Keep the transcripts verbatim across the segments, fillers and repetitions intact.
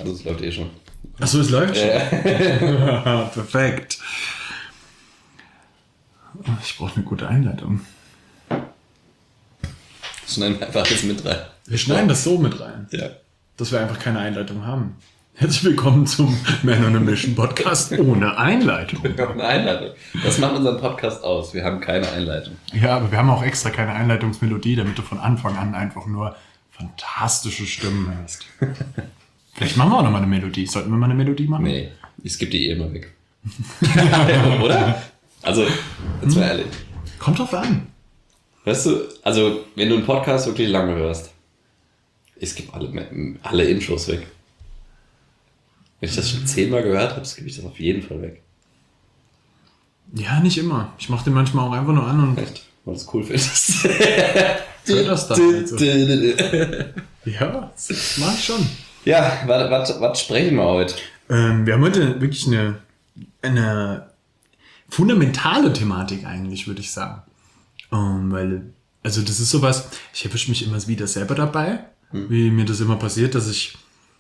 Also es läuft eh schon. Achso, es läuft schon? Ja. Perfekt. Ich brauche eine gute Einleitung. Schneiden wir einfach jetzt mit rein. Wir schneiden das so mit rein, Ja. dass wir einfach keine Einleitung haben. Herzlich willkommen zum Man on a Mission Podcast ohne Einleitung. Wir haben eine Einleitung. Das macht unseren Podcast aus. Wir haben keine Einleitung. Ja, aber wir haben auch extra keine Einleitungsmelodie, damit du von Anfang an einfach nur fantastische Stimmen hörst. Vielleicht machen wir auch noch mal eine Melodie. Sollten wir mal eine Melodie machen? Nee, ich skippe die eh immer weg. Oder? Also, jetzt mal ehrlich. Kommt drauf an. Weißt du, also wenn du einen Podcast wirklich lange hörst, ich skippe alle, alle Intros weg. Wenn ich das schon zehnmal gehört habe, skippe ich das auf jeden Fall weg. Ja, nicht immer. Ich mache den manchmal auch einfach nur an und Echt? Weil du es cool findest. hör das dann. Also. Ja, das mach ich schon. Ja, was, was sprechen wir heute? Ähm, wir haben heute wirklich eine, eine fundamentale Thematik eigentlich, würde ich sagen. Um, weil, also das ist sowas, ich erwische mich immer wieder selber dabei, hm. wie mir das immer passiert, dass ich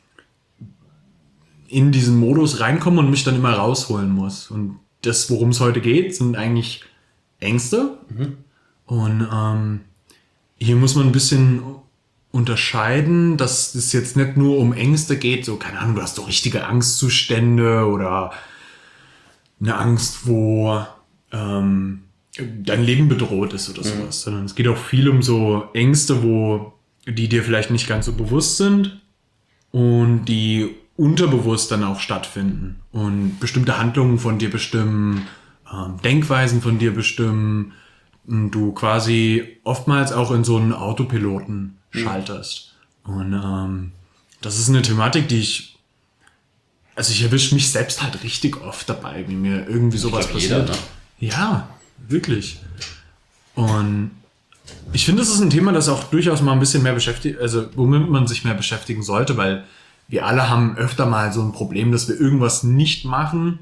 in diesen Modus reinkomme und mich dann immer rausholen muss. Und das, worum es heute geht, sind eigentlich Ängste. Mhm. Und ähm, hier muss man ein bisschen unterscheiden, dass es jetzt nicht nur um Ängste geht, so, keine Ahnung, du hast so richtige Angstzustände oder eine Angst, wo ähm, dein Leben bedroht ist oder sowas, mhm. sondern es geht auch viel um so Ängste, wo die dir vielleicht nicht ganz so bewusst sind und die unterbewusst dann auch stattfinden und bestimmte Handlungen von dir bestimmen, ähm, Denkweisen von dir bestimmen und du quasi oftmals auch in so einen Autopiloten mhm. schalterst. Und ähm, das ist eine Thematik, die ich, also ich erwische mich selbst halt richtig oft dabei, wie mir irgendwie sowas glaub, passiert. Jeder, ne? Ja, wirklich. Und ich finde, das ist ein Thema, das auch durchaus mal ein bisschen mehr beschäftigt, also womit man sich mehr beschäftigen sollte, weil wir alle haben öfter mal so ein Problem, dass wir irgendwas nicht machen,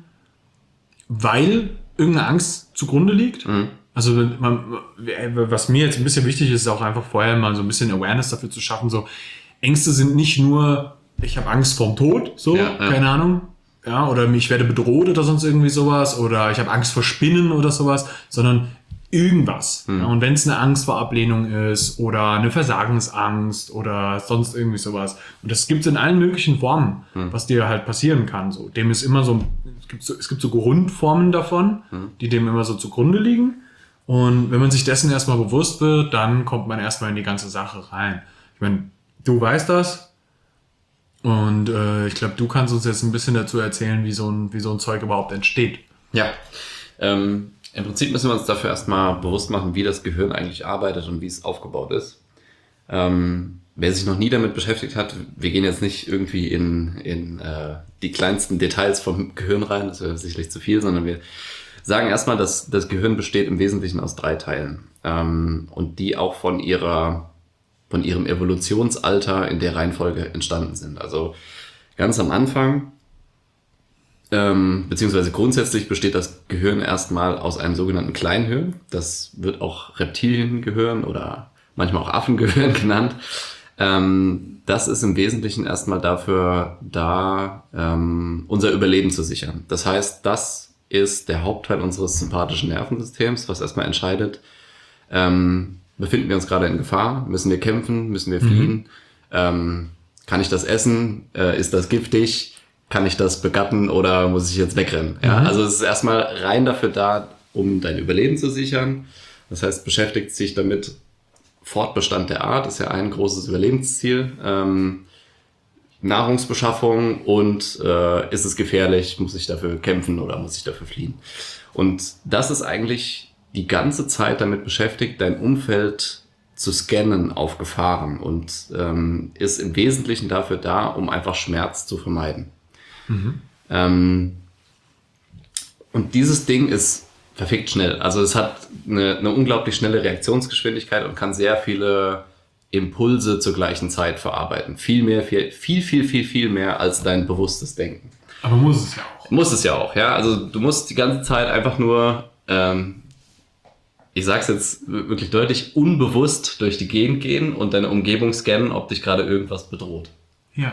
weil irgendeine Angst zugrunde liegt. Mhm. Also man, was mir jetzt ein bisschen wichtig ist, ist auch einfach vorher mal so ein bisschen Awareness dafür zu schaffen. So Ängste sind nicht nur, ich habe Angst vorm Tod, so, ja, ja. keine Ahnung, ja, oder ich werde bedroht oder sonst irgendwie sowas, oder ich habe Angst vor Spinnen oder sowas, sondern irgendwas. Hm. Ja, und wenn es eine Angst vor Ablehnung ist oder eine Versagensangst oder sonst irgendwie sowas. Und das gibt es in allen möglichen Formen, hm. was dir halt passieren kann. So. Dem ist immer so, es gibt so, es gibt so Grundformen davon, hm. die dem immer so zugrunde liegen. Und wenn man sich dessen erstmal bewusst wird, dann kommt man erstmal in die ganze Sache rein. Ich meine, du weißt das. Und äh, ich glaube, du kannst uns jetzt ein bisschen dazu erzählen, wie so ein, wie so ein Zeug überhaupt entsteht. Ja, ähm, im Prinzip müssen wir uns dafür erstmal bewusst machen, wie das Gehirn eigentlich arbeitet und wie es aufgebaut ist. Ähm, wer sich noch nie damit beschäftigt hat, wir gehen jetzt nicht irgendwie in, in äh, die kleinsten Details vom Gehirn rein, das wäre sicherlich zu viel, sondern wir sagen erstmal, dass das Gehirn besteht im Wesentlichen aus drei Teilen ähm, und die auch von ihrer, von ihrem Evolutionsalter in der Reihenfolge entstanden sind. Also ganz am Anfang Ähm, beziehungsweise grundsätzlich besteht das Gehirn erstmal aus einem sogenannten Kleinhirn. Das wird auch Reptiliengehirn oder manchmal auch Affengehirn genannt. Ähm, das ist im Wesentlichen erstmal dafür da, ähm, unser Überleben zu sichern. Das heißt, das ist der Hauptteil unseres sympathischen Nervensystems, was erstmal entscheidet, ähm, befinden wir uns gerade in Gefahr, müssen wir kämpfen, müssen wir fliehen, mhm. ähm, kann ich das essen, äh, ist das giftig, kann ich das begatten oder muss ich jetzt wegrennen? Ja, mhm. Also es ist erstmal rein dafür da, um dein Überleben zu sichern. Das heißt, beschäftigt sich damit Fortbestand der Art, ist ja ein großes Überlebensziel. Ähm, Nahrungsbeschaffung und äh, ist es gefährlich, muss ich dafür kämpfen oder muss ich dafür fliehen? Und das ist eigentlich die ganze Zeit damit beschäftigt, dein Umfeld zu scannen auf Gefahren und ähm, ist im Wesentlichen dafür da, um einfach Schmerz zu vermeiden. Mhm. Ähm, und dieses Ding ist verfickt schnell. Also es hat eine, eine unglaublich schnelle Reaktionsgeschwindigkeit und kann sehr viele Impulse zur gleichen Zeit verarbeiten. Viel mehr, viel, viel, viel, viel, viel mehr als dein bewusstes Denken. Aber muss es ja auch. Muss es ja auch, ja. Also du musst die ganze Zeit einfach nur, ähm, ich sag's jetzt wirklich deutlich, unbewusst durch die Gegend gehen und deine Umgebung scannen, ob dich gerade irgendwas bedroht. Ja.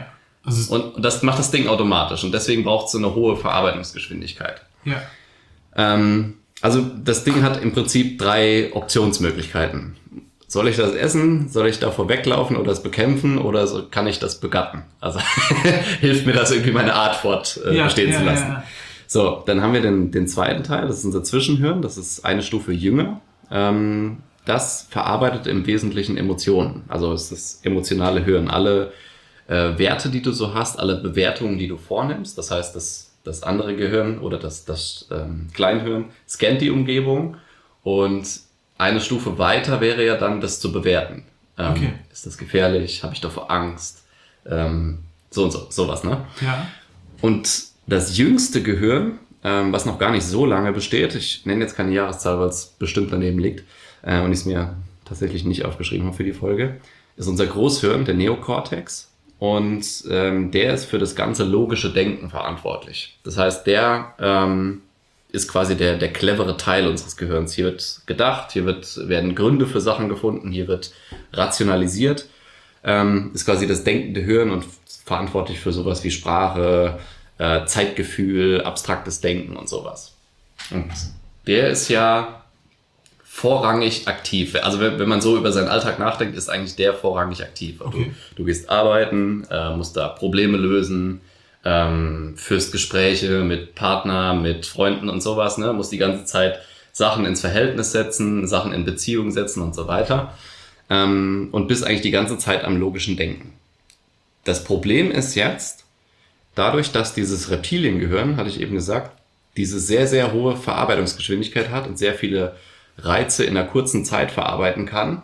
Also und das macht das Ding automatisch und deswegen braucht es so eine hohe Verarbeitungsgeschwindigkeit. ja. Ähm, also das Ding hat im Prinzip drei Optionsmöglichkeiten. Soll ich das essen? Soll ich davor weglaufen oder es bekämpfen oder so, kann ich das begatten? Also hilft mir das irgendwie meine Art fort äh, Ja, bestehen ja, zu lassen. ja, ja. So, dann haben wir den, den zweiten Teil, das ist unser Zwischenhirn, das ist eine Stufe jünger. Ähm, das verarbeitet im Wesentlichen Emotionen. Also es ist das emotionale Hirn. Alle äh, Werte, die du so hast, alle Bewertungen, die du vornimmst, das heißt, das, das andere Gehirn oder das, das ähm, Kleinhirn scannt die Umgebung und eine Stufe weiter wäre ja dann, das zu bewerten. Ähm, Okay. Ist das gefährlich? Habe ich davor Angst? Ähm, so und so, sowas, ne? Ja. Und das jüngste Gehirn, ähm, was noch gar nicht so lange besteht, ich nenne jetzt keine Jahreszahl, weil es bestimmt daneben liegt äh, und ich es mir tatsächlich nicht aufgeschrieben habe für die Folge, ist unser Großhirn, der Neokortex. Und ähm, der ist für das ganze logische Denken verantwortlich. Das heißt, der ähm, ist quasi der, der clevere Teil unseres Gehirns. Hier wird gedacht, hier wird, werden Gründe für Sachen gefunden, hier wird rationalisiert. Ähm, ist quasi das denkende Hirn und verantwortlich für sowas wie Sprache, äh, Zeitgefühl, abstraktes Denken und sowas. Und der ist ja vorrangig aktiv. Also wenn, wenn man so über seinen Alltag nachdenkt, ist eigentlich der vorrangig aktiv. Okay. Du, du gehst arbeiten, äh, musst da Probleme lösen, ähm, führst Gespräche mit Partner, mit Freunden und sowas, ne? Musst die ganze Zeit Sachen ins Verhältnis setzen, Sachen in Beziehung setzen und so weiter. Ähm, und bist eigentlich die ganze Zeit am logischen Denken. Das Problem ist jetzt, dadurch, dass dieses Reptiliengehirn, hatte ich eben gesagt, diese sehr, sehr hohe Verarbeitungsgeschwindigkeit hat und sehr viele Reize in einer kurzen Zeit verarbeiten kann,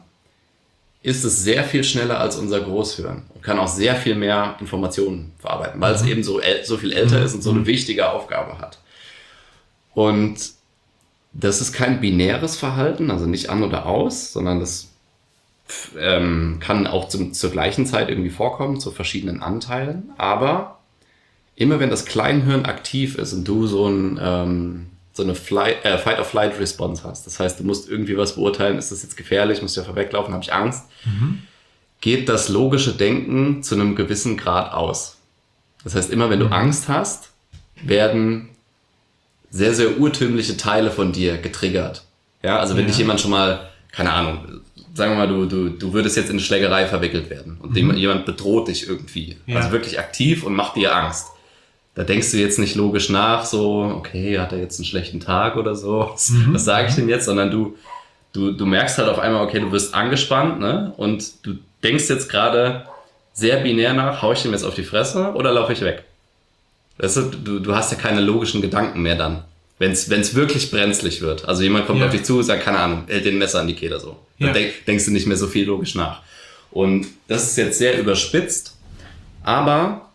ist es sehr viel schneller als unser Großhirn und kann auch sehr viel mehr Informationen verarbeiten, weil es eben so, äl- so viel älter ist und so eine wichtige Aufgabe hat. Und das ist kein binäres Verhalten, also nicht an oder aus, sondern das ähm, kann auch zum, zur gleichen Zeit irgendwie vorkommen, zu verschiedenen Anteilen. Aber immer wenn das Kleinhirn aktiv ist und du so, ein, ähm, so eine Flight, äh, Fight-or-Flight-Response hast, das heißt, du musst irgendwie was beurteilen, ist das jetzt gefährlich, muss ich ja weglaufen, habe ich Angst, mhm. geht das logische Denken zu einem gewissen Grad aus. Das heißt, immer wenn du mhm. Angst hast, werden sehr, sehr urtümliche Teile von dir getriggert. Ja, also wenn ja. dich jemand schon mal, keine Ahnung, sagen wir mal, du, du, du würdest jetzt in eine Schlägerei verwickelt werden und mhm. jemand bedroht dich irgendwie, ja. also wirklich aktiv und macht dir Angst. Da denkst du jetzt nicht logisch nach, so, okay, hat er jetzt einen schlechten Tag oder so, was, mhm. was sage ich denn jetzt, sondern du, du, du merkst halt auf einmal, okay, du wirst angespannt, ne, und du denkst jetzt gerade sehr binär nach, hau ich dem jetzt auf die Fresse oder laufe ich weg? Weißt du, du, du hast ja keine logischen Gedanken mehr dann, wenn es wirklich brenzlig wird. Also jemand kommt ja. auf dich zu und sagt, keine Ahnung, hält den Messer an die Kehle so. Dann ja. denk, denkst du nicht mehr so viel logisch nach. Und das ist jetzt sehr überspitzt, aber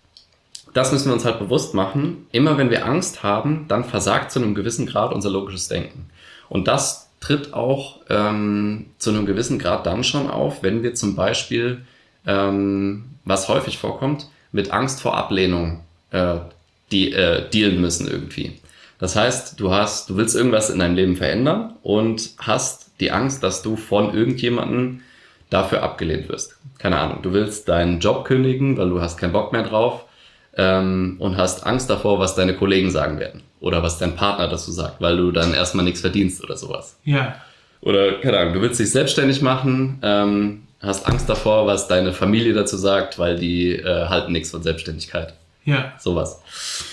das müssen wir uns halt bewusst machen. Immer wenn wir Angst haben, dann versagt zu einem gewissen Grad unser logisches Denken. Und das tritt auch ähm, zu einem gewissen Grad dann schon auf, wenn wir zum Beispiel, ähm, was häufig vorkommt, mit Angst vor Ablehnung äh, die, äh, dealen müssen irgendwie. Das heißt, du hast, du willst irgendwas in deinem Leben verändern und hast die Angst, dass du von irgendjemandem dafür abgelehnt wirst. Keine Ahnung, du willst deinen Job kündigen, weil du hast keinen Bock mehr drauf. Ähm, und hast Angst davor, was deine Kollegen sagen werden oder was dein Partner dazu sagt, weil du dann erstmal nichts verdienst oder sowas. Ja. Oder, keine Ahnung, du willst dich selbstständig machen, ähm, hast Angst davor, was deine Familie dazu sagt, weil die äh, halten nichts von Selbstständigkeit. Ja. Sowas.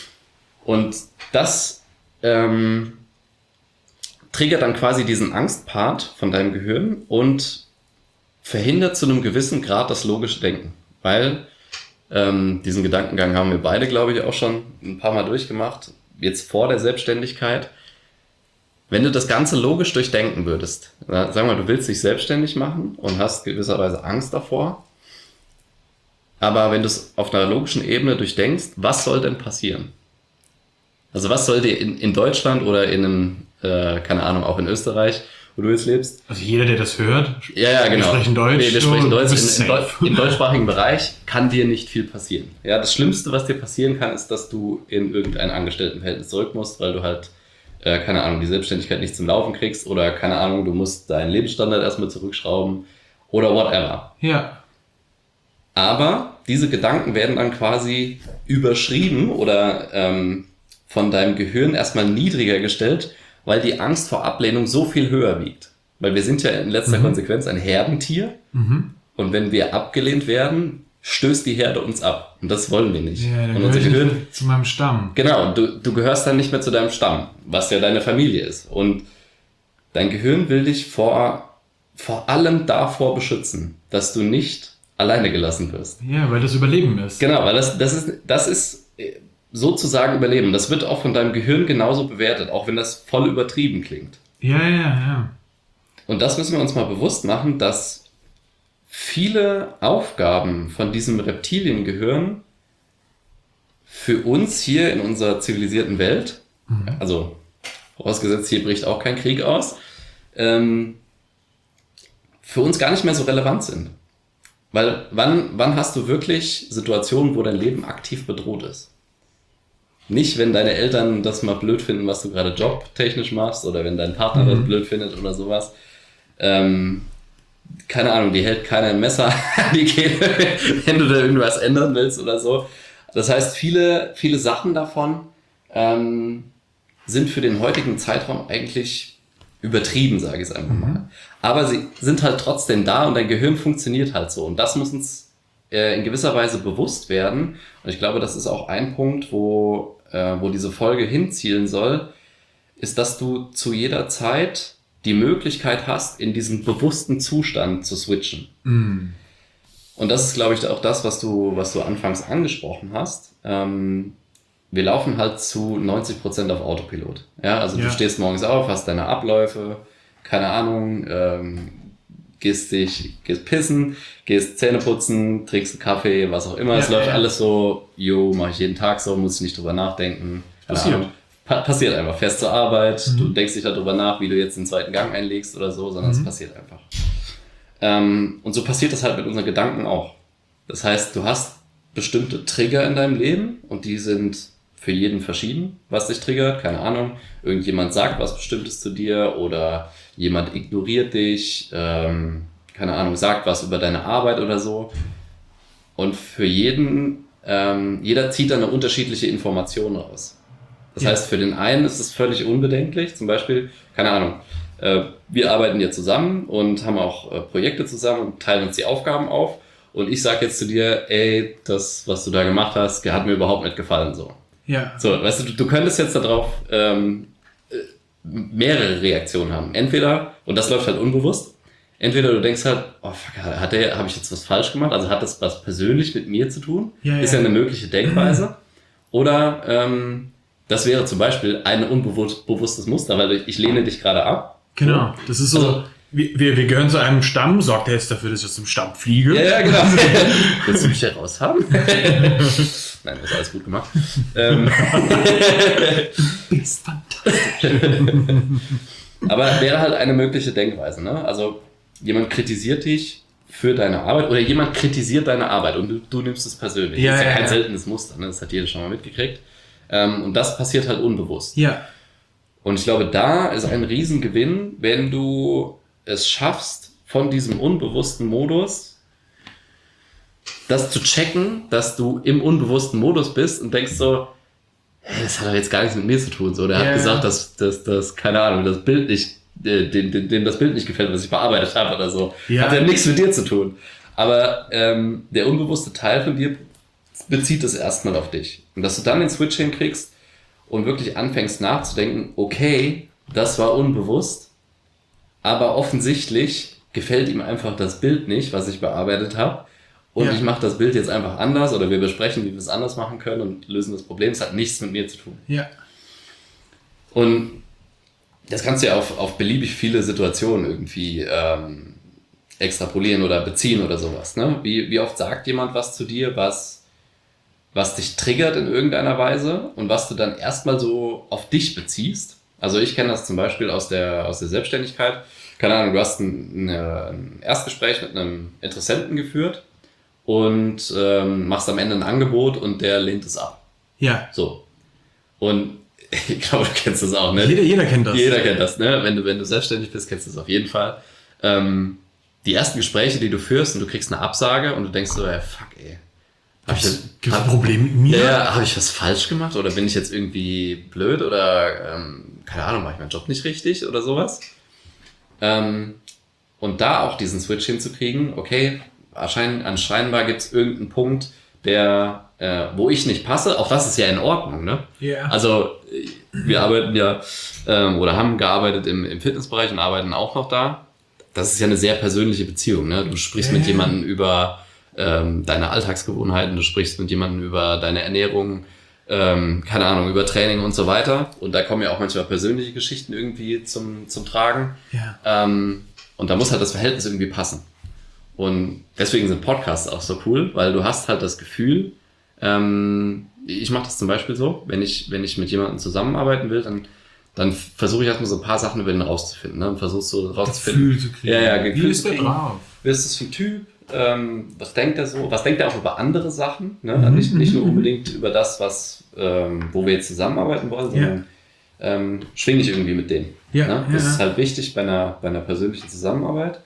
Und das ähm, triggert dann quasi diesen Angstpart von deinem Gehirn und verhindert zu einem gewissen Grad das logische Denken, weil Ähm, diesen Gedankengang haben wir beide, glaube ich, auch schon ein paar Mal durchgemacht. Jetzt vor der Selbstständigkeit. Wenn du das Ganze logisch durchdenken würdest, na, sag mal, du willst dich selbstständig machen und hast gewisserweise Angst davor. Aber wenn du es auf einer logischen Ebene durchdenkst, was soll denn passieren? Also was soll dir in, in Deutschland oder in einem, äh, keine Ahnung, auch in Österreich, wo du jetzt lebst. Also jeder, der das hört, ja, ja, genau. wir sprechen Deutsch. Wir, wir sprechen Deutsch. In, in, Deu- Im deutschsprachigen Bereich kann dir nicht viel passieren. Ja, das Schlimmste, was dir passieren kann, ist, dass du in irgendein Angestelltenverhältnis zurück musst, weil du halt, äh, keine Ahnung, die Selbstständigkeit nicht zum Laufen kriegst oder, keine Ahnung, du musst deinen Lebensstandard erstmal zurückschrauben oder whatever. Ja. Aber diese Gedanken werden dann quasi überschrieben oder ähm, von deinem Gehirn erstmal niedriger gestellt, weil die Angst vor Ablehnung so viel höher wiegt. Weil wir sind ja in letzter mhm. Konsequenz ein Herdentier. Mhm. Und wenn wir abgelehnt werden, stößt die Herde uns ab. Und das wollen wir nicht. Ja, dann und unser gehöre Gehirn, ich zu meinem Stamm. Genau, du, du gehörst dann nicht mehr zu deinem Stamm, was ja deine Familie ist. Und dein Gehirn will dich vor, vor allem davor beschützen, dass du nicht alleine gelassen wirst. Ja, weil das Überleben ist. Genau, weil das, das ist, das ist sozusagen Überleben. Das wird auch von deinem Gehirn genauso bewertet, auch wenn das voll übertrieben klingt. Ja, ja, ja. Und das müssen wir uns mal bewusst machen, dass viele Aufgaben von diesem Reptiliengehirn für uns hier in unserer zivilisierten Welt, mhm. also vorausgesetzt, hier bricht auch kein Krieg aus, ähm, für uns gar nicht mehr so relevant sind. Weil wann, wann hast du wirklich Situationen, wo dein Leben aktiv bedroht ist? Nicht, wenn deine Eltern das mal blöd finden, was du gerade jobtechnisch machst, oder wenn dein Partner mhm. das blöd findet oder sowas. Ähm, keine Ahnung, die hält keiner ein Messer an die Kehle, wenn du da irgendwas ändern willst oder so. Das heißt, viele, viele Sachen davon ähm, sind für den heutigen Zeitraum eigentlich übertrieben, sage ich es einfach mal. Mhm. Aber sie sind halt trotzdem da und dein Gehirn funktioniert halt so. Und das muss uns äh, in gewisser Weise bewusst werden. Und ich glaube, das ist auch ein Punkt, wo, äh, wo diese Folge hinzielen soll, ist, dass du zu jeder Zeit die Möglichkeit hast, in diesen bewussten Zustand zu switchen. Mhm. Und das ist, glaube ich, auch das, was du, was du anfangs angesprochen hast. Ähm, wir laufen halt zu neunzig Prozent auf Autopilot. Ja, also ja. Du stehst morgens auf, hast deine Abläufe, keine Ahnung, ähm, gehst dich, gehst pissen, gehst Zähne putzen, trinkst einen Kaffee, was auch immer. Ja, es läuft ja. alles so, jo, mache ich jeden Tag so, muss ich nicht drüber nachdenken. Passiert. Pa- passiert einfach. Fährst zur Arbeit, mhm. du denkst nicht darüber nach, wie du jetzt den zweiten Gang einlegst oder so, sondern mhm. es passiert einfach. Ähm, und so passiert das halt mit unseren Gedanken auch. Das heißt, du hast bestimmte Trigger in deinem Leben und die sind für jeden verschieden, was dich triggert. Keine Ahnung, irgendjemand sagt was Bestimmtes zu dir oder jemand ignoriert dich, ähm, keine Ahnung, sagt was über deine Arbeit oder so. Und für jeden, ähm, jeder zieht dann eine unterschiedliche Information raus. Das ja. heißt, für den einen ist es völlig unbedenklich, zum Beispiel, keine Ahnung, äh, wir arbeiten hier zusammen und haben auch äh, Projekte zusammen und teilen uns die Aufgaben auf. Und ich sage jetzt zu dir, ey, das, was du da gemacht hast, hat mir überhaupt nicht gefallen, so. Ja. So, weißt du, du, du könntest jetzt darauf ähm, mehrere Reaktionen haben. Entweder, und das läuft halt unbewusst, entweder du denkst halt, oh fuck, hat der, habe ich jetzt was falsch gemacht? Also hat das was persönlich mit mir zu tun? Ja, ist ja ja eine mögliche Denkweise. Oder ähm, das wäre zum Beispiel ein unbewusstes Muster, weil ich lehne dich gerade ab. Genau, das ist so, also, wir, wir, wir gehören zu einem Stamm, sorgt er jetzt dafür, dass ich aus dem Stamm fliege? Ja, ja, genau. Willst du mich hier raus haben? Nein, das ist alles gut gemacht. ähm. Du bist fantastisch. Aber wäre halt eine mögliche Denkweise, ne? Also jemand kritisiert dich für deine Arbeit oder jemand kritisiert deine Arbeit und du, du nimmst es persönlich. Ja, das ist ja, ja kein ja. seltenes Muster, ne? Das hat jeder schon mal mitgekriegt. Ähm, und das passiert halt unbewusst. Ja. Und ich glaube, da ist ein Riesengewinn, wenn du es schaffst, von diesem unbewussten Modus das zu checken, dass du im unbewussten Modus bist und denkst so, hey, das hat doch jetzt gar nichts mit mir zu tun. So, der ja, hat gesagt, ja. dass, dass, dass, keine Ahnung, das Bild nicht, dem, dem, dem das Bild nicht gefällt, was ich bearbeitet habe oder so. Ja. Hat ja nichts mit dir zu tun. Aber ähm, der unbewusste Teil von dir bezieht es erstmal auf dich. Und dass du dann den Switch hinkriegst und wirklich anfängst nachzudenken, okay, das war unbewusst, aber offensichtlich gefällt ihm einfach das Bild nicht, was ich bearbeitet habe. Und ja. ich mache das Bild jetzt einfach anders oder wir besprechen, wie wir es anders machen können und lösen das Problem. Es hat nichts mit mir zu tun. Ja. Und das kannst du ja auf, auf beliebig viele Situationen irgendwie ähm, extrapolieren oder beziehen oder sowas. Ne? Wie, wie oft sagt jemand was zu dir, was, was dich triggert in irgendeiner Weise und was du dann erstmal so auf dich beziehst? Also ich kenne das zum Beispiel aus der, aus der Selbstständigkeit. Keine Ahnung, du hast ein, eine, ein Erstgespräch mit einem Interessenten geführt und ähm, machst am Ende ein Angebot und der lehnt es ab. Ja. So. Und ich glaube, du kennst das auch, ne? Jeder, jeder kennt das. Jeder kennt das, ne? Wenn du, wenn du selbstständig bist, kennst du das auf jeden Fall. Ähm, die ersten Gespräche, die du führst und du kriegst eine Absage und du denkst so, ja, fuck, ey. Hab ich Gibt es hab, ein Problem mit mir? Ja, habe ich was falsch gemacht oder bin ich jetzt irgendwie blöd oder ähm, keine Ahnung, mache ich meinen Job nicht richtig oder sowas? Ähm, und da auch diesen Switch hinzukriegen, okay, anscheinend, anscheinend gibt es irgendeinen Punkt, der, äh, wo ich nicht passe, auch das ist ja in Ordnung, ne? Ja. Also wir arbeiten ja ähm, oder haben gearbeitet im, im Fitnessbereich und arbeiten auch noch da. Das ist ja eine sehr persönliche Beziehung, ne? Du sprichst Ja. mit jemandem über ähm, deine Alltagsgewohnheiten, du sprichst mit jemandem über deine Ernährung, ähm, keine Ahnung, über Training und so weiter. Und da kommen ja auch manchmal persönliche Geschichten irgendwie zum, zum Tragen. Ja. Ähm, und da muss halt das Verhältnis irgendwie passen. Und deswegen sind Podcasts auch so cool, weil du hast halt das Gefühl, ähm, ich mache das zum Beispiel so, wenn ich, wenn ich mit jemandem zusammenarbeiten will, dann, dann versuche ich erstmal so ein paar Sachen über den rauszufinden. Ne? Und versuchst so rauszufinden. Gefühl zu kriegen. Ja, ja, Gefühl Wie ist zu der kriegen. drauf? Wer ist das für ein Typ? Ähm, was denkt er so? Was denkt er auch über andere Sachen? Ne? Mhm, nicht, nicht nur mhm. unbedingt über das, was, ähm, wo wir jetzt zusammenarbeiten wollen, Ja. sondern ähm, schwinge ich irgendwie mit denen. Ja, Ne? ja, Das ist ja. halt wichtig bei einer, bei einer persönlichen Zusammenarbeit.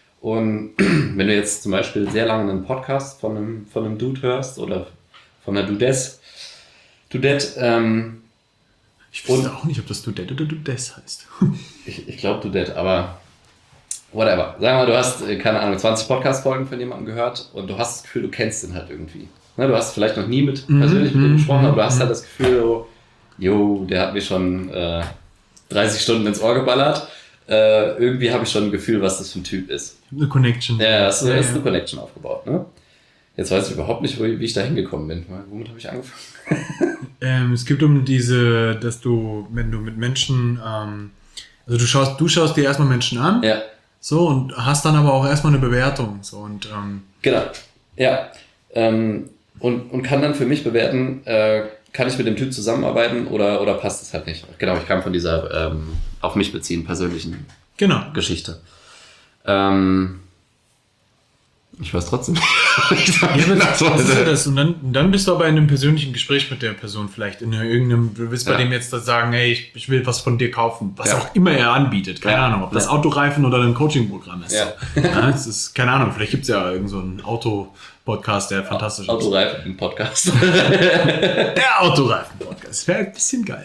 Und wenn du jetzt zum Beispiel sehr lange einen Podcast von einem, von einem Dude hörst oder von einer Dudess, Dudette, ähm, Ich wusste auch nicht, ob das Dudette oder Dudes heißt. ich, ich glaube Dudette, aber whatever. Sag mal, du hast, äh, keine Ahnung, zwanzig Podcast-Folgen von jemandem gehört und du hast das Gefühl, du kennst den halt irgendwie. Ne, du hast vielleicht noch nie mit, Mhm, persönlich mit ihm mhm, gesprochen, aber du hast mhm. halt das Gefühl, so, jo, der hat mir schon äh, dreißig Stunden ins Ohr geballert. Äh, irgendwie habe ich schon ein Gefühl, was das für ein Typ ist. Eine Connection. Ja, es ist, Ja, es ist ja. eine Connection aufgebaut. Ne? Jetzt weiß ich überhaupt nicht, wo, wie ich da hingekommen bin. Womit habe ich angefangen? Ähm, es geht um diese, dass du, wenn du mit Menschen, ähm, also du schaust, du schaust dir erstmal Menschen an, Ja, so, und hast dann aber auch erstmal eine Bewertung, so, und, ähm, genau. Ja. Ähm, und, und kann dann für mich bewerten, äh, kann ich mit dem Typ zusammenarbeiten oder, oder passt es halt nicht. Genau, ich kam von dieser ähm, auf mich beziehen persönlichen genau. Geschichte. Ähm, ich weiß trotzdem nicht. Ja, aber das, das ist ja das. Und dann, dann bist du aber in einem persönlichen Gespräch mit der Person vielleicht. In irgendeinem, du willst bei Ja. dem jetzt sagen, hey, ich, ich will was von dir kaufen. Was Ja. auch immer er anbietet. Keine Ja. Ahnung, ob das Ja. Autoreifen oder ein Coaching-Programm ist. Ja. So. Ja, es ist, keine Ahnung, vielleicht gibt es ja irgend so einen Auto-Podcast, der fantastisch ist. Autoreifen Podcast. Der Autoreifen-Podcast. Wäre ein bisschen geil.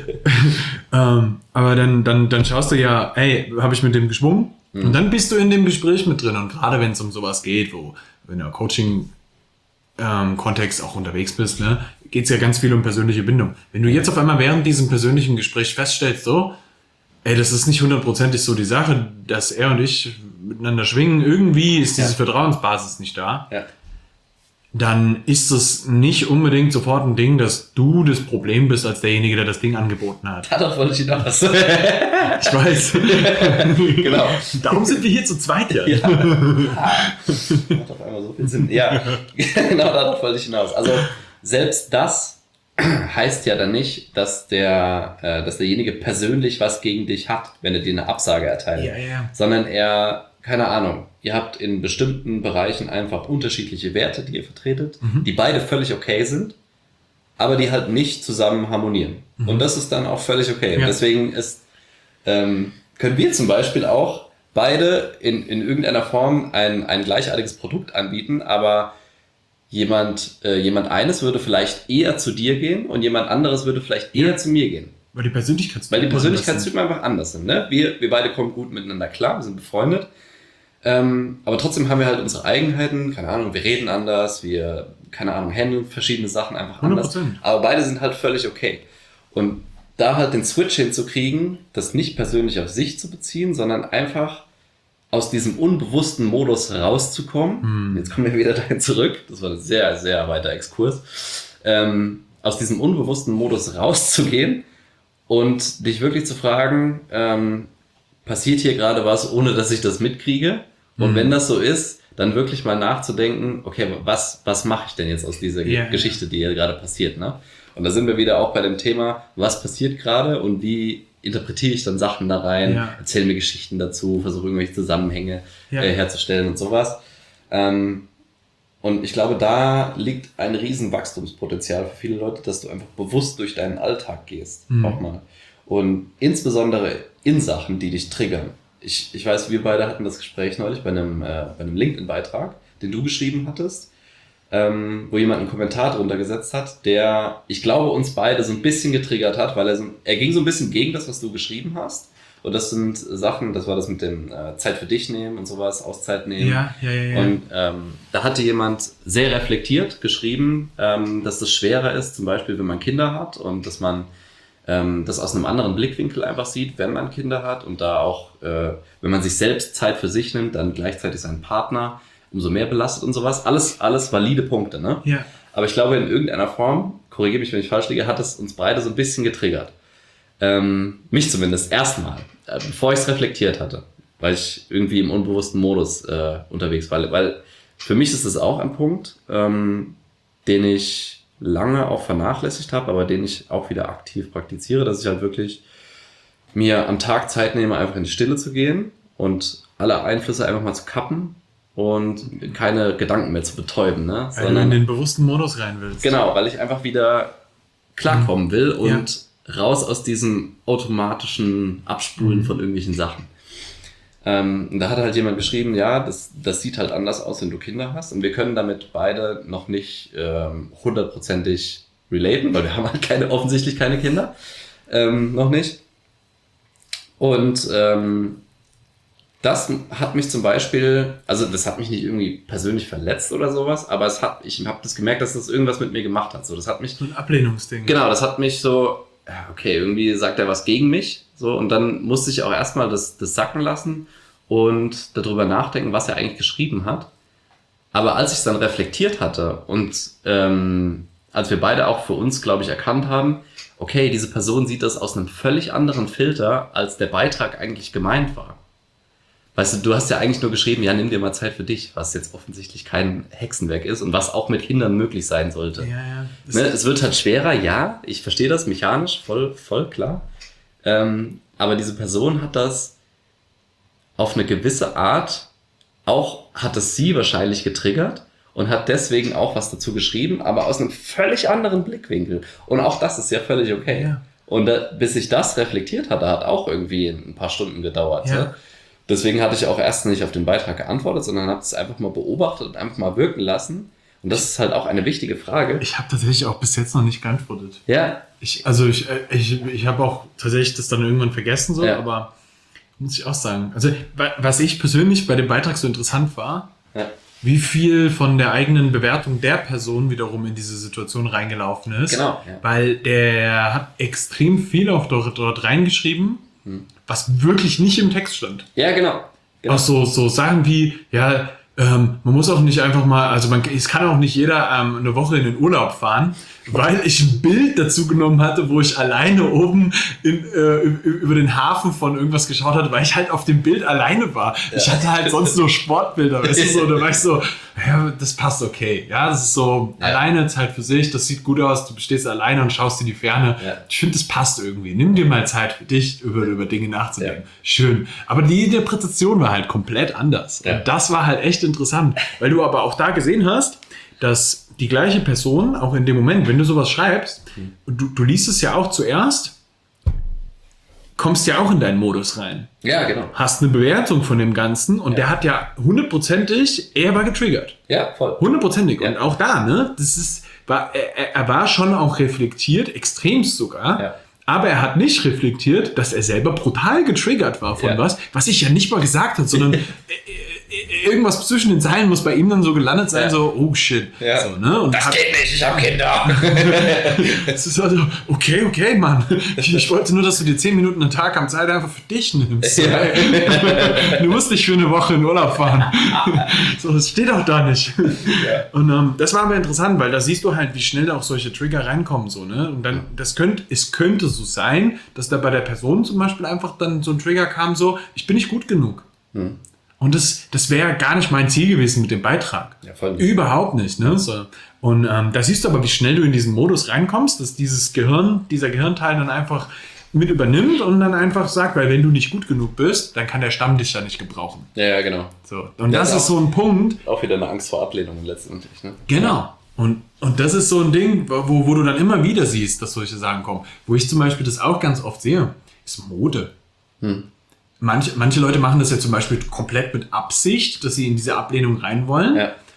ähm, aber dann, dann, dann schaust du ja, hey, habe ich mit dem geschwungen? Und dann bist du in dem Gespräch mit drin. Und gerade wenn es um sowas geht, wo wenn du im Coaching-Kontext auch unterwegs bist, ne, geht es ja ganz viel um persönliche Bindung. Wenn du jetzt auf einmal während diesem persönlichen Gespräch feststellst, so, ey, das ist nicht hundertprozentig so die Sache, dass er und ich miteinander schwingen, irgendwie ist diese Ja. Vertrauensbasis nicht da, Ja. dann ist es nicht unbedingt sofort ein Ding, dass du das Problem bist als derjenige, der das Ding angeboten hat. Darauf wollte ich hinaus. Ich weiß. Genau. Darum sind wir hier zu zweit, ja. Ja. Macht auf einmal so viel Sinn. Ja, genau darauf wollte ich hinaus. Also selbst das heißt ja dann nicht, dass der, äh, dass derjenige persönlich was gegen dich hat, wenn er dir eine Absage erteilt. Ja, ja. Sondern er, keine Ahnung, ihr habt in bestimmten Bereichen einfach unterschiedliche Werte, die ihr vertretet, Mhm. die beide völlig okay sind, aber die halt nicht zusammen harmonieren. Mhm. Und das ist dann auch völlig okay. Und Ja. deswegen ist, ähm, können wir zum Beispiel auch beide in, in irgendeiner Form ein, ein gleichartiges Produkt anbieten, aber jemand, äh, jemand eines würde vielleicht eher zu dir gehen und jemand anderes würde vielleicht eher Ja. zu mir gehen. Weil die Persönlichkeitstypen Weil die anders sind. Persönlichkeitstypen einfach anders sind. Ne? Wir, wir beide kommen gut miteinander klar, wir sind befreundet. Ähm, aber trotzdem haben wir halt unsere Eigenheiten, keine Ahnung, wir reden anders, wir, keine Ahnung, handeln verschiedene Sachen einfach hundert anders. Prozent. Aber beide sind halt völlig okay. Und da halt den Switch hinzukriegen, das nicht persönlich auf sich zu beziehen, sondern einfach aus diesem unbewussten Modus rauszukommen. Hm. Jetzt kommen wir wieder dahin zurück. Das war ein sehr, sehr weiter Exkurs. Ähm, aus diesem unbewussten Modus rauszugehen und dich wirklich zu fragen, ähm, passiert hier gerade was, ohne dass ich das mitkriege? Und Mhm. wenn das so ist, dann wirklich mal nachzudenken, okay, was, was mache ich denn jetzt aus dieser Ja, Geschichte, die hier gerade passiert, ne? Und da sind wir wieder auch bei dem Thema, was passiert gerade und wie interpretiere ich dann Sachen da rein, Ja. erzähle mir Geschichten dazu, versuche irgendwelche Zusammenhänge Ja. äh, herzustellen und sowas. Ähm, und ich glaube, da liegt ein riesen Wachstumspotenzial für viele Leute, dass du einfach bewusst durch deinen Alltag gehst, Mhm. auch mal. Und insbesondere in Sachen, die dich triggern. Ich, ich weiß, wir beide hatten das Gespräch neulich bei einem, äh, bei einem LinkedIn-Beitrag, den du geschrieben hattest. ähm, wo jemand einen Kommentar drunter gesetzt hat, der, ich glaube, uns beide so ein bisschen getriggert hat, weil er so, er ging so ein bisschen gegen das, was du geschrieben hast. Und das sind Sachen, das war das mit dem äh, Zeit für dich nehmen und sowas, Auszeit nehmen. Ja, ja, ja, ja. Und ähm, da hatte jemand sehr reflektiert geschrieben, ähm, dass das schwerer ist, zum Beispiel, wenn man Kinder hat und dass man ähm, das aus einem anderen Blickwinkel einfach sieht, wenn man Kinder hat und da auch, äh, wenn man sich selbst Zeit für sich nimmt, dann gleichzeitig seinen Partner umso mehr belastet und sowas. Alles, alles valide Punkte, ne? Ja. Aber ich glaube, in irgendeiner Form, korrigiere mich, wenn ich falsch liege, hat es uns beide so ein bisschen getriggert. Ähm, mich zumindest erstmal, äh, bevor ich es reflektiert hatte, weil ich irgendwie im unbewussten Modus äh, unterwegs war. Weil für mich ist es auch ein Punkt, ähm, den ich lange auch vernachlässigt habe, aber den ich auch wieder aktiv praktiziere, dass ich halt wirklich mir am Tag Zeit nehme, einfach in die Stille zu gehen und alle Einflüsse einfach mal zu kappen und keine Gedanken mehr zu betäuben. Ne? Weil du in den bewussten Modus rein willst. Genau, weil ich einfach wieder klarkommen will und ja. raus aus diesem automatischen Abspulen mhm. von irgendwelchen Sachen. Ähm, und da hat halt jemand geschrieben, ja, das, das sieht halt anders aus, wenn du Kinder hast. Und wir können damit beide noch nicht ähm, hundertprozentig relaten, weil wir haben halt keine, offensichtlich keine Kinder. Ähm, noch nicht. Und ähm, das hat mich zum Beispiel, also das hat mich nicht irgendwie persönlich verletzt oder sowas, aber es hat, ich habe das gemerkt, dass das irgendwas mit mir gemacht hat. So, das hat mich, so ein Ablehnungsding. Genau, das hat mich so, okay, irgendwie sagt er was gegen mich. So, und dann musste ich auch erstmal das, das sacken lassen und darüber nachdenken, was er eigentlich geschrieben hat. Aber als ich es dann reflektiert hatte und ähm, als wir beide auch für uns, glaube ich, erkannt haben, okay, diese Person sieht das aus einem völlig anderen Filter, als der Beitrag eigentlich gemeint war. Weißt du, du hast ja eigentlich nur geschrieben, ja, nimm dir mal Zeit für dich, was jetzt offensichtlich kein Hexenwerk ist und was auch mit Kindern möglich sein sollte. Ja, ja. Ne, es wird halt schwerer, ja, ich verstehe das mechanisch, voll, voll klar. Ähm, aber diese Person hat das auf eine gewisse Art, auch hat es sie wahrscheinlich getriggert und hat deswegen auch was dazu geschrieben, aber aus einem völlig anderen Blickwinkel. Und auch das ist ja völlig okay. Ja. Und da, bis ich das reflektiert hatte, hat auch irgendwie ein paar Stunden gedauert. Ja. Ne? Deswegen hatte ich auch erst nicht auf den Beitrag geantwortet, sondern habe es einfach mal beobachtet und einfach mal wirken lassen. Und das ist halt auch eine wichtige Frage. Ich habe tatsächlich auch bis jetzt noch nicht geantwortet. Ja. Ich, also ich, ich, ich habe auch tatsächlich das dann irgendwann vergessen, so, ja. aber muss ich auch sagen. Also was ich persönlich bei dem Beitrag so interessant war, ja. wie viel von der eigenen Bewertung der Person wiederum in diese Situation reingelaufen ist. Genau. Ja. Weil der hat extrem viel auch dort, dort reingeschrieben, hm. was wirklich nicht im Text stand. Ja, genau. genau. Auch so, so Sachen wie, ja, ähm, man muss auch nicht einfach mal, also man, es kann auch nicht jeder ähm, eine Woche in den Urlaub fahren, weil ich ein Bild dazu genommen hatte, wo ich alleine oben in, äh, über den Hafen von irgendwas geschaut hatte, weil ich halt auf dem Bild alleine war. Ja. Ich hatte halt sonst nur Sportbilder, weißt du, so, da war ich so, ja, das passt okay. Ja, das ist so, ja. alleine Zeit für sich, das sieht gut aus, du stehst alleine und schaust in die Ferne. Ja. Ich finde, das passt irgendwie. Nimm dir mal Zeit für dich, über, über Dinge nachzudenken. Ja. Schön. Aber die Interpretation war halt komplett anders. Ja. Und das war halt echt interessant, weil du aber auch da gesehen hast, dass die gleiche Person, auch in dem Moment, wenn du sowas schreibst, mhm. du, du liest es ja auch zuerst, kommst ja auch in deinen Modus rein. Ja, genau. Hast eine Bewertung von dem Ganzen und ja. der hat ja hundertprozentig, er war getriggert. Ja, voll. Hundertprozentig. Ja. Und auch da, ne, das ist, war, er, er war schon auch reflektiert, extremst sogar, ja. aber er hat nicht reflektiert, dass er selber brutal getriggert war von ja. was, was ich ja nicht mal gesagt habe, sondern irgendwas zwischen den Zeilen muss bei ihm dann so gelandet sein, ja. so, oh shit. Ja. So, ne? Und das hat, geht nicht, ich hab Kinder. Es ist also, okay, okay, Mann. Ich, ich wollte nur, dass du dir zehn Minuten am Tag am Zeit einfach für dich nimmst. Ja. Du musst nicht für eine Woche in Urlaub fahren. So, das steht auch da nicht. Ja. Und ähm, das war aber interessant, weil da siehst du halt, wie schnell auch solche Trigger reinkommen. So, ne? Und dann, das könnte, es könnte so sein, dass da bei der Person zum Beispiel einfach dann so ein Trigger kam, so, ich bin nicht gut genug. Hm. Und das, das wäre gar nicht mein Ziel gewesen mit dem Beitrag. Ja, voll. Überhaupt nicht. Ne? So. Und ähm, da siehst du aber, wie schnell du in diesen Modus reinkommst, dass dieses Gehirn, dieser Gehirnteil dann einfach mit übernimmt und dann einfach sagt, weil wenn du nicht gut genug bist, dann kann der Stamm dich ja nicht gebrauchen. Ja, ja, genau. So. Und das, das ist so ein Punkt. Auch wieder eine Angst vor Ablehnung letztendlich. Ne? Genau. Und, und das ist so ein Ding, wo, wo du dann immer wieder siehst, dass solche Sachen kommen. Wo ich zum Beispiel das auch ganz oft sehe, ist Mode. Hm. Manche, manche Leute machen das ja zum Beispiel komplett mit Absicht, dass sie in diese Ablehnung rein wollen, ja.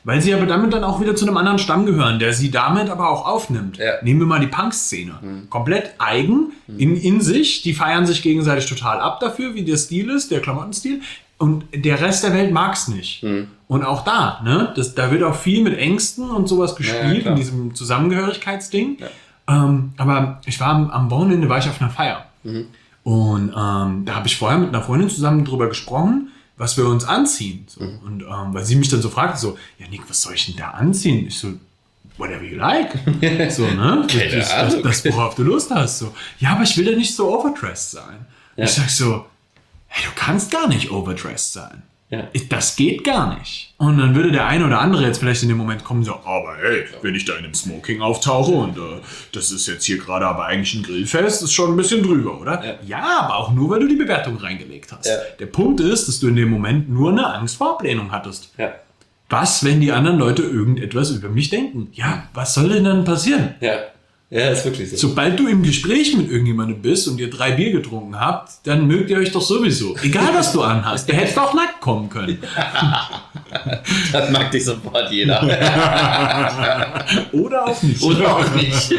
Weil sie aber damit dann auch wieder zu einem anderen Stamm gehören, der sie damit aber auch aufnimmt. Ja. Nehmen wir mal die Punk-Szene. Mhm. Komplett eigen, mhm. in, in sich. Die feiern sich gegenseitig total ab dafür, wie der Stil ist, der Klamottenstil. Und der Rest der Welt mag es nicht. Mhm. Und auch da, ne, das, da wird auch viel mit Ängsten und sowas gespielt, ja, in diesem Zusammengehörigkeitsding. Ja. Ähm, aber ich war am, am Wochenende, war ich auf einer Feier. Mhm. Und ähm, da habe ich vorher mit einer Freundin zusammen drüber gesprochen, was wir uns anziehen. So. Mhm. Und ähm, weil sie mich dann so fragte, so, ja Nick, was soll ich denn da anziehen? Ich so, whatever you like. So, ne? Das, das, das, worauf du Lust hast. So. Ja, aber ich will ja nicht so overdressed sein. Ja. Ich sag so, hey, du kannst gar nicht overdressed sein. Ja. Das geht gar nicht. Und dann würde der eine oder andere jetzt vielleicht in dem Moment kommen, so, aber hey, wenn ich da in einem Smoking auftauche und äh, das ist jetzt hier gerade aber eigentlich ein Grillfest, ist schon ein bisschen drüber, oder? Ja, ja, aber auch nur, weil du die Bewertung reingelegt hast. Ja. Der Punkt ist, dass du in dem Moment nur eine Angst vor Ablehnung hattest. Ja. Was, wenn die anderen Leute irgendetwas über mich denken? Ja, was soll denn dann passieren? Ja. Ja, ist wirklich so. Sobald du im Gespräch mit irgendjemandem bist und ihr drei Bier getrunken habt, dann mögt ihr euch doch sowieso. Egal, was du anhast. Der hätte doch nackt kommen können. Das mag dich sofort jeder. Oder auch nicht. Oder auch nicht.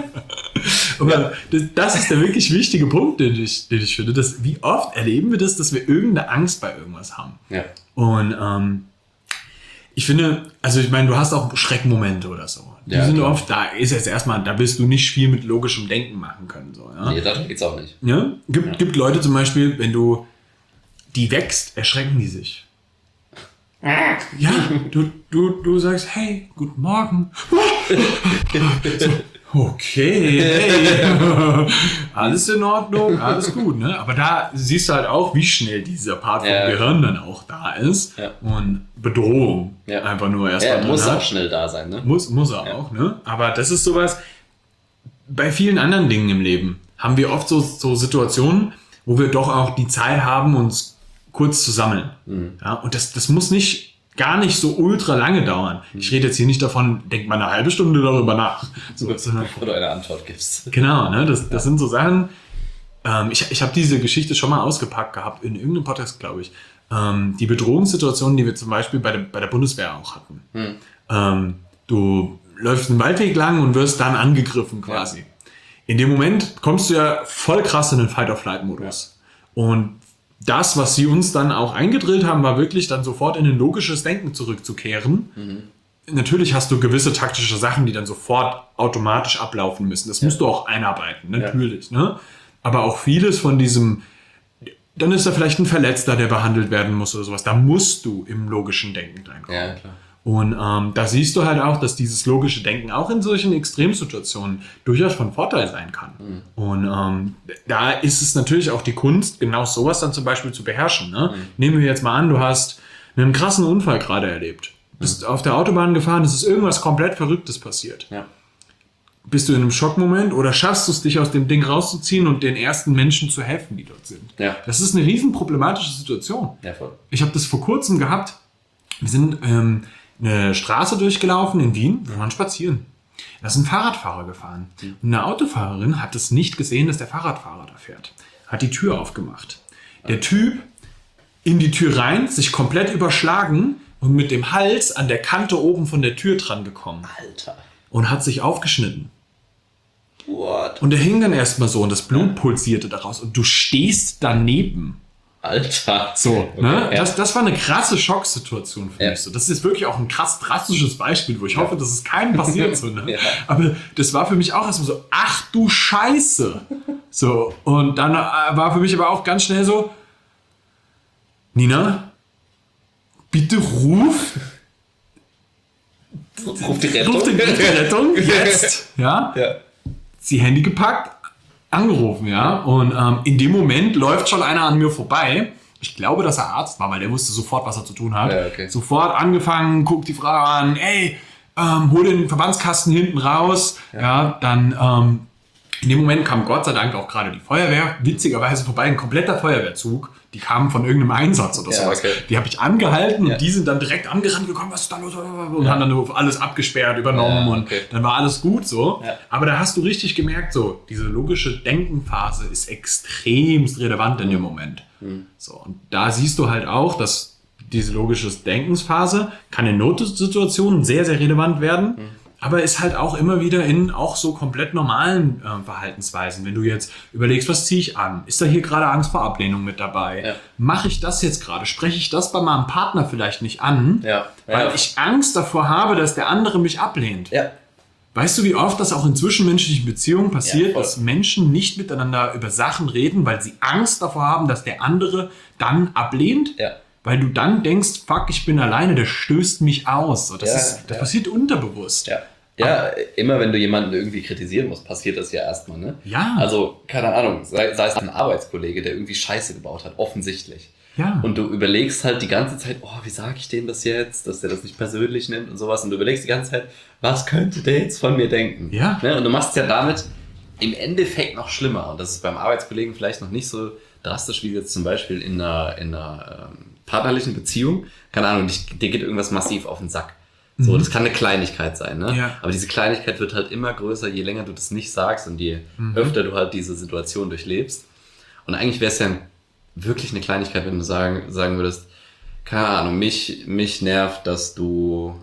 Aber das, das ist der wirklich wichtige Punkt, den ich, den ich finde. Dass, wie oft erleben wir das, dass wir irgendeine Angst bei irgendwas haben. Ja. Und ähm, ich finde, also ich meine, du hast auch Schreckmomente oder so. Die ja, sind klar. Oft, da ist jetzt erstmal, da bist du nicht viel mit logischem Denken machen können. So, ja? Nee, darum geht's auch nicht. Ja? Gibt, ja. gibt Leute zum Beispiel, wenn du die wächst, erschrecken die sich. Ja, du, du, du sagst, hey, guten Morgen. So, okay, hey. Alles in Ordnung, alles gut, ne? Aber da siehst du halt auch, wie schnell dieser Part vom ja. Gehirn dann auch da ist. Ja. Und Bedrohung ja. einfach nur erstmal. Ja, muss auch schnell da sein, ne? Muss, muss er ja. auch, ne? Aber das ist sowas, bei vielen anderen Dingen im Leben haben wir oft so, so Situationen, wo wir doch auch die Zeit haben, uns kurz zu sammeln. Mhm. Ja, und das, das muss nicht gar nicht so ultra lange dauern. Mhm. Ich rede jetzt hier nicht davon, denk mal eine halbe Stunde darüber nach. So, bevor du eine Antwort gibst. Genau, ne? Das, das sind so Sachen. Ähm, ich ich habe diese Geschichte schon mal ausgepackt gehabt, in irgendeinem Podcast, glaube ich. Ähm, die Bedrohungssituationen, die wir zum Beispiel bei der, bei der Bundeswehr auch hatten. Mhm. Ähm, du läufst einen Waldweg lang und wirst dann angegriffen quasi. Ja. In dem Moment kommst du ja voll krass in den Fight-or-Flight-Modus. Ja. Und das, was sie uns dann auch eingedrillt haben, war wirklich dann sofort in ein logisches Denken zurückzukehren. Mhm. Natürlich hast du gewisse taktische Sachen, die dann sofort automatisch ablaufen müssen. Das ja. musst du auch einarbeiten, natürlich. Ja. Ne? Aber auch vieles von diesem, dann ist da vielleicht ein Verletzter, der behandelt werden muss oder sowas. Da musst du im logischen Denken reinkommen. Ja, klar. Und ähm, da siehst du halt auch, dass dieses logische Denken auch in solchen Extremsituationen durchaus von Vorteil sein kann. Mhm. Und ähm, da ist es natürlich auch die Kunst, genau sowas dann zum Beispiel zu beherrschen. Ne? Mhm. Nehmen wir jetzt mal an, du hast einen krassen Unfall gerade erlebt. Bist mhm. auf der Autobahn gefahren, es ist irgendwas komplett Verrücktes passiert. Ja. Bist du in einem Schockmoment oder schaffst du es, dich aus dem Ding rauszuziehen und den ersten Menschen zu helfen, die dort sind? Ja. Das ist eine riesen problematische Situation. Ja, voll. Ich habe das vor kurzem gehabt. Wir sind ähm, eine Straße durchgelaufen in Wien, wir waren spazieren. Da ist ein Fahrradfahrer gefahren. Und eine Autofahrerin hat es nicht gesehen, dass der Fahrradfahrer da fährt. Hat die Tür aufgemacht. Der Typ in die Tür rein, sich komplett überschlagen und mit dem Hals an der Kante oben von der Tür dran gekommen. Alter. Und hat sich aufgeschnitten. What? Und der hing dann erstmal so und das Blut pulsierte daraus. Und du stehst daneben. Alter. So, okay, ne? Ja. Das, das war eine krasse Schocksituation für ja. mich. So. Das ist jetzt wirklich auch ein krass drastisches Beispiel, wo ich ja. hoffe, dass es keinem passiert. So, ne? Ja. Aber das war für mich auch erstmal so, ach du Scheiße. So, und dann war für mich aber auch ganz schnell so, Nina, bitte ruf. Ruf die Rettung. Ruf die, die Rettung jetzt. Ja? Ja. Sie Handy gepackt. Angerufen, ja. Und ähm, in dem Moment läuft schon einer an mir vorbei. Ich glaube, dass er Arzt war, weil der wusste sofort, was er zu tun hat. Ja, okay. Sofort angefangen, guckt die Frau an, ey, ähm, hol den Verbandskasten hinten raus. Ja, ja dann ähm, in dem Moment kam Gott sei Dank auch gerade die Feuerwehr, witzigerweise vorbei, ein kompletter Feuerwehrzug. Die kamen von irgendeinem Einsatz oder ja, sowas. Okay. Die habe ich angehalten ja. und die sind dann direkt angerannt gekommen, was ist da los? Und ja. haben dann alles abgesperrt, übernommen ja, okay. und dann war alles gut so. Ja. Aber da hast du richtig gemerkt, so diese logische Denkenphase ist extremst relevant in dem Moment. Mhm. So, und da siehst du halt auch, dass diese logische Denkensphase kann in Notsituationen sehr, sehr relevant werden. Mhm. Aber ist halt auch immer wieder in auch so komplett normalen äh, Verhaltensweisen. Wenn du jetzt überlegst, was ziehe ich an? Ist da hier gerade Angst vor Ablehnung mit dabei? Ja. Mache ich das jetzt gerade? Spreche ich das bei meinem Partner vielleicht nicht an? Ja. Ja. Weil ich Angst davor habe, dass der andere mich ablehnt. Ja. Weißt du, wie oft das auch in zwischenmenschlichen Beziehungen passiert, ja, dass Menschen nicht miteinander über Sachen reden, weil sie Angst davor haben, dass der andere dann ablehnt? Ja. Weil du dann denkst, fuck, ich bin alleine, der stößt mich aus. So, das ja, ist, das ja. passiert unterbewusst. Ja. Ja, immer wenn du jemanden irgendwie kritisieren musst, passiert das ja erstmal, ne? Ja. Also, keine Ahnung, sei, sei es ein Arbeitskollege, der irgendwie Scheiße gebaut hat, offensichtlich. Ja. Und du überlegst halt die ganze Zeit, oh, wie sage ich dem das jetzt, dass der das nicht persönlich nimmt und sowas. Und du überlegst die ganze Zeit, was könnte der jetzt von mir denken? Ja. Ne? Und du machst es ja damit im Endeffekt noch schlimmer. Und das ist beim Arbeitskollegen vielleicht noch nicht so drastisch wie jetzt zum Beispiel in einer, in einer ähm, partnerlichen Beziehung. Keine Ahnung, dir geht irgendwas massiv auf den Sack. So, das kann eine Kleinigkeit sein, ne? Ja. Aber diese Kleinigkeit wird halt immer größer, je länger du das nicht sagst und je mhm. öfter du halt diese Situation durchlebst. Und eigentlich wäre es ja wirklich eine Kleinigkeit, wenn du sagen, sagen würdest, keine Ahnung, mich, mich nervt, dass du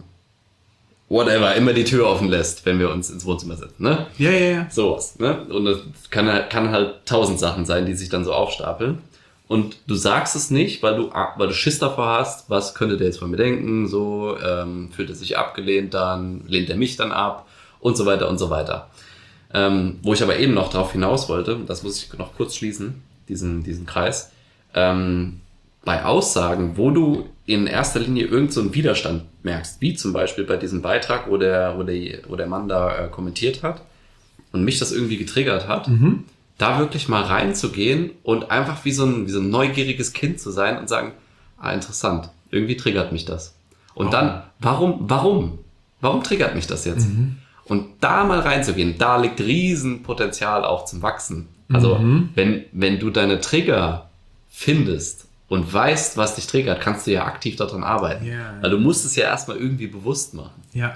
whatever, immer die Tür offen lässt, wenn wir uns ins Wohnzimmer setzen, ne? Ja, ja, ja. Sowas, ne? Und das kann, kann halt tausend Sachen sein, die sich dann so aufstapeln. Und du sagst es nicht, weil du, weil du Schiss davor hast, was könnte der jetzt von mir denken, so, ähm, fühlt er sich abgelehnt dann, lehnt er mich dann ab und so weiter und so weiter. Ähm, wo ich aber eben noch drauf hinaus wollte, das muss ich noch kurz schließen, diesen, diesen Kreis, ähm, bei Aussagen, wo du in erster Linie irgend so einen Widerstand merkst, wie zum Beispiel bei diesem Beitrag, wo der, wo der, wo der Mann da äh, kommentiert hat und mich das irgendwie getriggert hat, mhm. da wirklich mal reinzugehen und einfach wie so ein, wie so ein neugieriges Kind zu sein und sagen, ah, interessant, irgendwie triggert mich das. Und oh. dann, warum, warum? Warum triggert mich das jetzt? Mhm. Und da mal reinzugehen, da liegt Riesenpotenzial auch zum Wachsen. Also, mhm. wenn, wenn du deine Trigger findest und weißt, was dich triggert, kannst du ja aktiv daran arbeiten. Yeah. Weil du musst es ja erstmal irgendwie bewusst machen. Ja.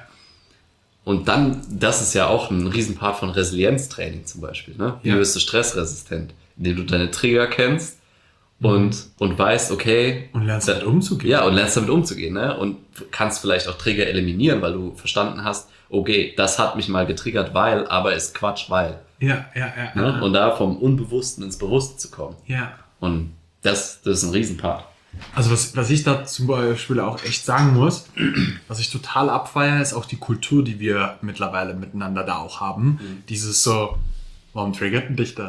Und dann, das ist ja auch ein Riesenpart von Resilienztraining zum Beispiel. Ne? Wie ja. wirst du stressresistent? Indem du deine Trigger kennst und, mhm. und weißt, okay. Und lernst damit umzugehen. Ja, und lernst damit umzugehen. Ne? Und kannst vielleicht auch Trigger eliminieren, weil du verstanden hast, okay, das hat mich mal getriggert, weil, aber ist Quatsch, weil. Ja, ja, ja. Ne? ja. Und da vom Unbewussten ins Bewusste zu kommen. Ja. Und das, das ist ein Riesenpart. Also was, was ich da zum Beispiel auch echt sagen muss, was ich total abfeiere, ist auch die Kultur, die wir mittlerweile miteinander da auch haben. Mhm. Dieses so, warum triggert denn dich das?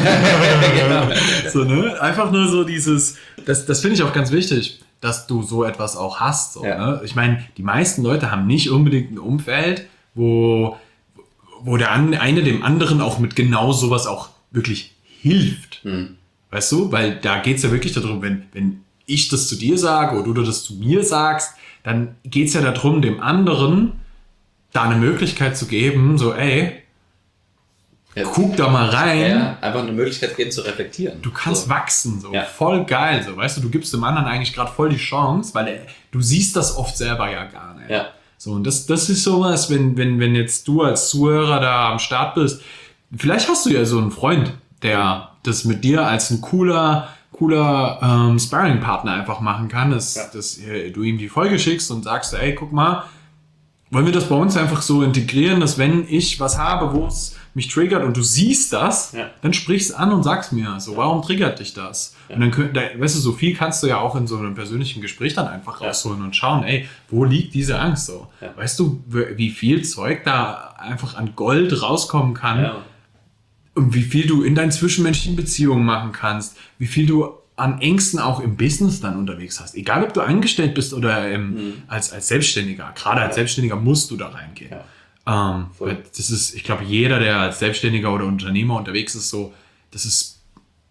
ja. So, ne? Einfach nur so dieses, das, das finde ich auch ganz wichtig, dass du so etwas auch hast. So, ja. ne? Ich meine, die meisten Leute haben nicht unbedingt ein Umfeld, wo, wo der eine dem anderen auch mit genau sowas auch wirklich hilft. Mhm. Weißt du? Weil da geht es ja wirklich darum, wenn, wenn ich das zu dir sage oder du das zu mir sagst, dann geht es ja darum, dem anderen da eine Möglichkeit zu geben, so ey, ja, guck da mal rein. Ja, einfach eine Möglichkeit geben zu reflektieren. Du kannst so. wachsen, so ja. voll geil, so weißt du, du gibst dem anderen eigentlich gerade voll die Chance, weil er, du siehst das oft selber ja gar nicht. Ja. So, und das, das ist sowas, wenn, wenn, wenn jetzt du als Zuhörer da am Start bist, vielleicht hast du ja so einen Freund, der das mit dir als ein cooler, cooler ähm, Sparring-Partner einfach machen kann, dass, ja. dass du ihm die Folge schickst und sagst, ey, guck mal, wollen wir das bei uns einfach so integrieren, dass wenn ich was habe, wo es mich triggert und du siehst das, ja. dann sprich's an und sag's mir, so, warum triggert dich das? Ja. Und dann, könnt, da, weißt du, so viel kannst du ja auch in so einem persönlichen Gespräch dann einfach ja. rausholen und schauen, ey, wo liegt diese Angst so? Ja. Weißt du, wie viel Zeug da einfach an Gold rauskommen kann? Ja. Und wie viel du in deinen zwischenmenschlichen Beziehungen machen kannst, wie viel du an Ängsten auch im Business dann unterwegs hast. Egal, ob du angestellt bist oder im, mhm. als, als Selbstständiger. Gerade als Selbstständiger musst du da reingehen. Ja. Ähm, weil das ist, ich glaube, jeder, der als Selbstständiger oder Unternehmer unterwegs ist, so, das ist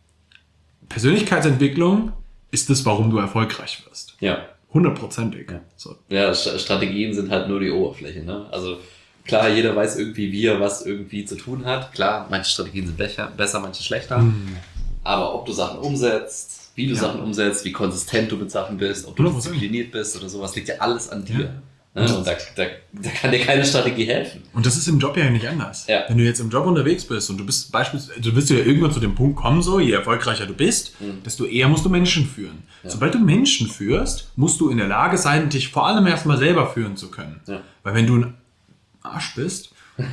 Persönlichkeitsentwicklung ist das, warum du erfolgreich wirst. Ja. Hundertprozentig. Ja. So. Ja, Strategien sind halt nur die Oberfläche, ne? Also, klar, jeder weiß irgendwie, wie er was irgendwie zu tun hat. Klar, manche Strategien sind besser, besser manche schlechter. Mhm. Aber ob du Sachen umsetzt, wie du ja. Sachen umsetzt, wie konsistent du mit Sachen bist, ob du diszipliniert bist oder sowas, liegt ja alles an dir. Ne? Und da, da, da kann dir keine Strategie helfen. Und das ist im Job ja nicht anders. Ja. Wenn du jetzt im Job unterwegs bist und du bist beispielsweise, du wirst ja irgendwann zu dem Punkt kommen, so, je erfolgreicher du bist, mhm. desto eher musst du Menschen führen. Ja. Sobald du Menschen führst, musst du in der Lage sein, dich vor allem erstmal selber führen zu können. Ja. Weil wenn du ein Arsch bist,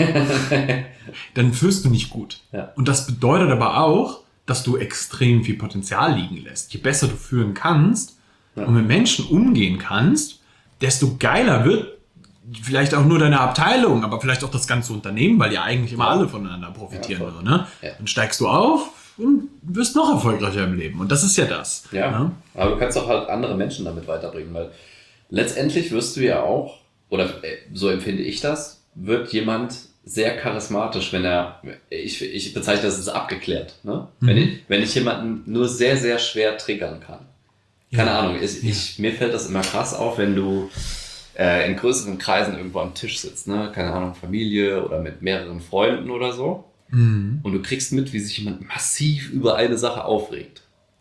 dann führst du nicht gut. Ja. Und das bedeutet aber auch, dass du extrem viel Potenzial liegen lässt. Je besser du führen kannst ja. und mit Menschen umgehen kannst, desto geiler wird vielleicht auch nur deine Abteilung, aber vielleicht auch das ganze Unternehmen, weil ja eigentlich immer alle voneinander profitieren. Ja, so, ne? Ja. Dann steigst du auf und wirst noch erfolgreicher im Leben. Und das ist ja das. Ja, ne? Aber du kannst auch halt andere Menschen damit weiterbringen, weil letztendlich wirst du ja auch, oder so empfinde ich das, wird jemand sehr charismatisch, wenn er, ich, ich bezeichne das als abgeklärt, ne? Mhm. Wenn ich, wenn ich jemanden nur sehr, sehr schwer triggern kann. Keine ja. Ahnung, ich, ich, mir fällt das immer krass auf, wenn du äh, in größeren Kreisen irgendwo am Tisch sitzt, ne? Keine Ahnung, Familie oder mit mehreren Freunden oder so. Mhm. Und du kriegst mit, wie sich jemand massiv über eine Sache aufregt.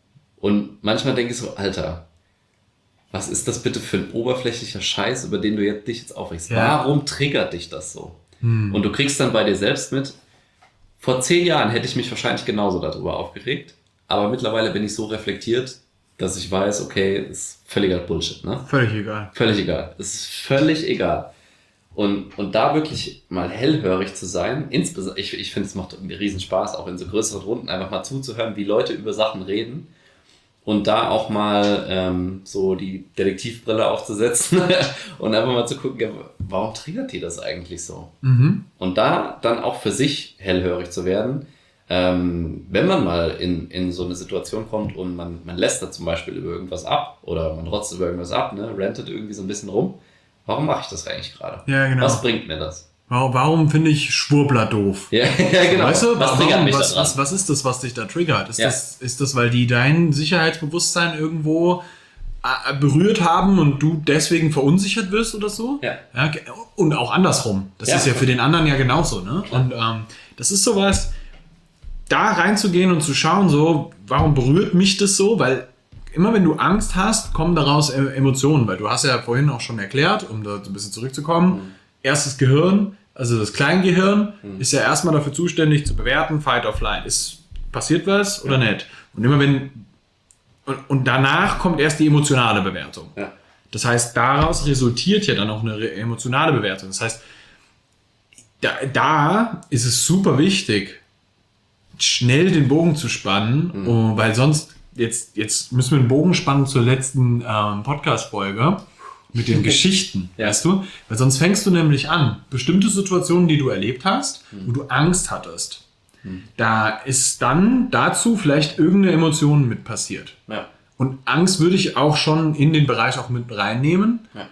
Und manchmal denke ich so, Alter, was ist das bitte für ein oberflächlicher Scheiß, über den du jetzt, dich jetzt aufregst? Ja. Warum triggert dich das so? Hm. Und du kriegst dann bei dir selbst mit, vor zehn Jahren hätte ich mich wahrscheinlich genauso darüber aufgeregt, aber mittlerweile bin ich so reflektiert, dass ich weiß, okay, ist völliger Bullshit, ne? Völlig egal. Völlig egal. Es ist völlig egal. Und, und da wirklich mal hellhörig zu sein, insbesondere, ich, ich finde, es macht einen riesen Spaß, auch in so größeren Runden einfach mal zuzuhören, wie Leute über Sachen reden. Und da auch mal ähm, so die Detektivbrille aufzusetzen und einfach mal zu gucken, ja, warum triggert die das eigentlich so? Mhm. Und da dann auch für sich hellhörig zu werden, ähm, wenn man mal in, in so eine Situation kommt und man, man lässt da zum Beispiel über irgendwas ab oder man rotzt über irgendwas ab, ne, rantet irgendwie so ein bisschen rum. Warum mache ich das eigentlich gerade? Ja, genau. Was bringt mir das? Warum, warum finde ich Schwurbler doof? Ja, ja, genau. Weißt du, was, warum, triggert mich was, was, was ist das, was dich da triggert? Ist, ja. das, ist das, weil die dein Sicherheitsbewusstsein irgendwo berührt haben und du deswegen verunsichert wirst oder so? Ja. Ja, und auch andersrum. Das ja. ist ja für den anderen ja genauso. Ne? Und ähm, das ist sowas, da reinzugehen und zu schauen, so, warum berührt mich das so? Weil immer wenn du Angst hast, kommen daraus Emotionen. Weil du hast ja vorhin auch schon erklärt, um da ein bisschen zurückzukommen, mhm. erstes Gehirn, also das Kleingehirn, mhm. ist ja erstmal dafür zuständig zu bewerten, Fight or Flight. Ist passiert was oder ja. nicht? Und immer wenn und, und danach kommt erst die emotionale Bewertung. Ja. Das heißt, daraus resultiert ja dann auch eine emotionale Bewertung. Das heißt, da, da ist es super wichtig, schnell den Bogen zu spannen, mhm. um, weil sonst, jetzt, jetzt müssen wir den Bogen spannen zur letzten ähm, Podcast-Folge mit den Geschichten, ja. weißt du? Weil sonst fängst du nämlich an, bestimmte Situationen, die du erlebt hast, mhm. wo du Angst hattest, mhm. da ist dann dazu vielleicht irgendeine Emotion mit passiert. Ja. Und Angst würde ich auch schon in den Bereich auch mit reinnehmen. Ja.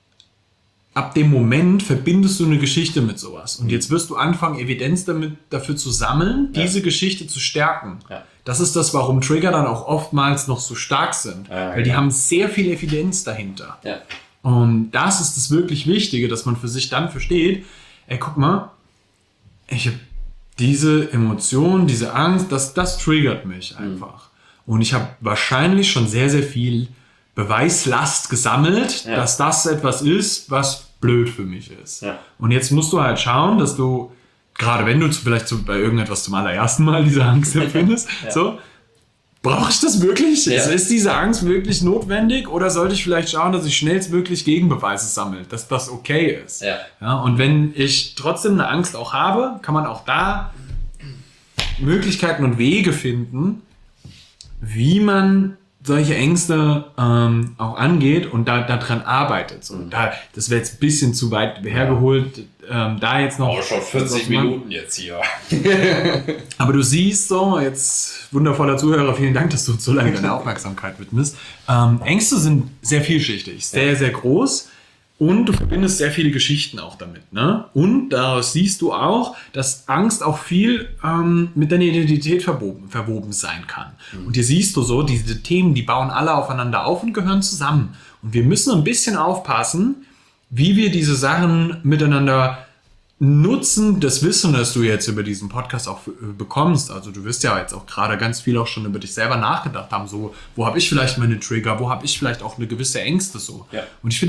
Ab dem Moment verbindest du eine Geschichte mit sowas. Und jetzt wirst du anfangen, Evidenz damit, dafür zu sammeln, ja. diese Geschichte zu stärken. Ja. Das ist das, warum Trigger dann auch oftmals noch so stark sind. Ja, weil die ja. haben sehr viel Evidenz dahinter. Ja. Und das ist das wirklich Wichtige, dass man für sich dann versteht, ey, guck mal, ich habe diese Emotion, diese Angst, das, das triggert mich einfach. Mhm. Und ich habe wahrscheinlich schon sehr, sehr viel Beweislast gesammelt, ja. dass das etwas ist, was blöd für mich ist. Ja. Und jetzt musst du halt schauen, dass du, gerade wenn du vielleicht so bei irgendetwas zum allerersten Mal diese Angst empfindest, ja. so, brauche ich das wirklich? Ja. Ist diese Angst wirklich notwendig? Oder sollte ich vielleicht schauen, dass ich schnellstmöglich Gegenbeweise sammle, dass das okay ist? Ja. Ja, und wenn ich trotzdem eine Angst auch habe, kann man auch da Möglichkeiten und Wege finden, wie man solche Ängste ähm, auch angeht und da daran arbeitet. So, da, das wäre jetzt ein bisschen zu weit hergeholt, ähm, da jetzt noch... Oh, schon vierzig Minuten jetzt hier. Aber du siehst so, jetzt wundervoller Zuhörer, vielen Dank, dass du uns so lange deine Aufmerksamkeit widmest. Ähm, Ängste sind sehr vielschichtig, sehr, sehr groß. Und du verbindest sehr viele Geschichten auch damit. Ne? Und daraus siehst du auch, dass Angst auch viel ähm, mit deiner Identität verwoben, verwoben sein kann. Mhm. Und hier siehst du so, diese Themen, die bauen alle aufeinander auf und gehören zusammen. Und wir müssen ein bisschen aufpassen, wie wir diese Sachen miteinander nutzen. Das Wissen, das du jetzt über diesen Podcast auch bekommst. Also du wirst ja jetzt auch gerade ganz viel auch schon über dich selber nachgedacht haben. So, wo habe ich vielleicht meine Trigger? Wo habe ich vielleicht auch eine gewisse Ängste so? Ja. Und ich finde,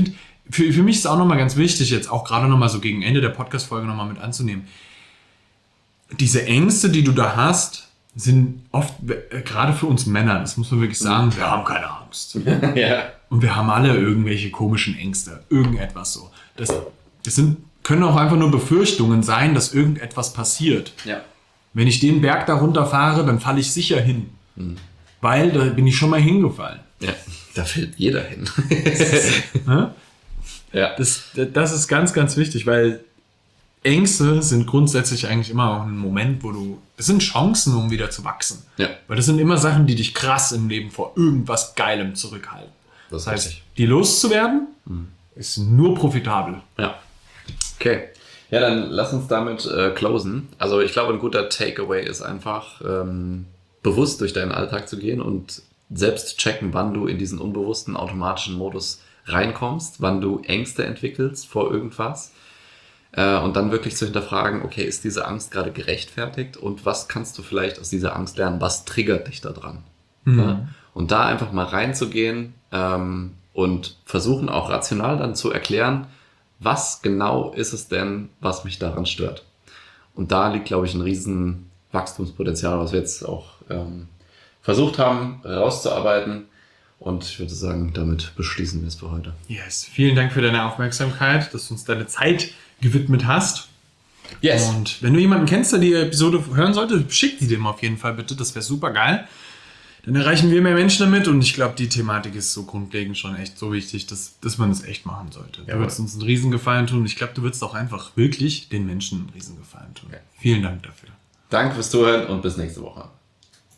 für, für mich ist auch nochmal ganz wichtig, jetzt auch gerade nochmal so gegen Ende der Podcast-Folge nochmal mit anzunehmen. Diese Ängste, die du da hast, sind oft, äh, gerade für uns Männer, das muss man wirklich sagen, wir haben keine Angst. Ja. Und wir haben alle irgendwelche komischen Ängste, irgendetwas so. Das, das sind, können auch einfach nur Befürchtungen sein, dass irgendetwas passiert. Ja. Wenn ich den Berg da runterfahre, dann falle ich sicher hin. Mhm. Weil da bin ich schon mal hingefallen. Ja, da fällt jeder hin. Ja. Das, das ist ganz, ganz wichtig, weil Ängste sind grundsätzlich eigentlich immer auch ein Moment, wo du, das sind Chancen, um wieder zu wachsen. Ja. Weil das sind immer Sachen, die dich krass im Leben vor irgendwas Geilem zurückhalten. Das, das heißt, richtig. die loszuwerden, mhm. ist nur profitabel. Ja. Okay. Ja, dann lass uns damit äh, closen. Also ich glaube, ein guter Takeaway ist einfach, ähm, bewusst durch deinen Alltag zu gehen und selbst checken, wann du in diesen unbewussten automatischen Modus reinkommst, wann du Ängste entwickelst vor irgendwas. Äh, und dann wirklich zu hinterfragen, okay, ist diese Angst gerade gerechtfertigt und was kannst du vielleicht aus dieser Angst lernen? Was triggert dich da dran? Mhm. Ja? Und da einfach mal reinzugehen ähm, und versuchen auch rational dann zu erklären, was genau ist es denn, was mich daran stört. Und da liegt, glaube ich, ein riesen Wachstumspotenzial, was wir jetzt auch ähm, versucht haben, rauszuarbeiten. Und ich würde sagen, damit beschließen wir es für heute. Yes, vielen Dank für deine Aufmerksamkeit, dass du uns deine Zeit gewidmet hast. Yes. Und wenn du jemanden kennst, der die Episode hören sollte, schick die dem auf jeden Fall bitte, das wäre super geil. Dann erreichen wir mehr Menschen damit und ich glaube, die Thematik ist so grundlegend schon echt so wichtig, dass, dass man es echt machen sollte. Du würdest uns einen Riesengefallen tun und ich glaube, du würdest auch einfach wirklich den Menschen einen Riesengefallen tun. Okay. Vielen Dank dafür. Danke fürs Zuhören und bis nächste Woche.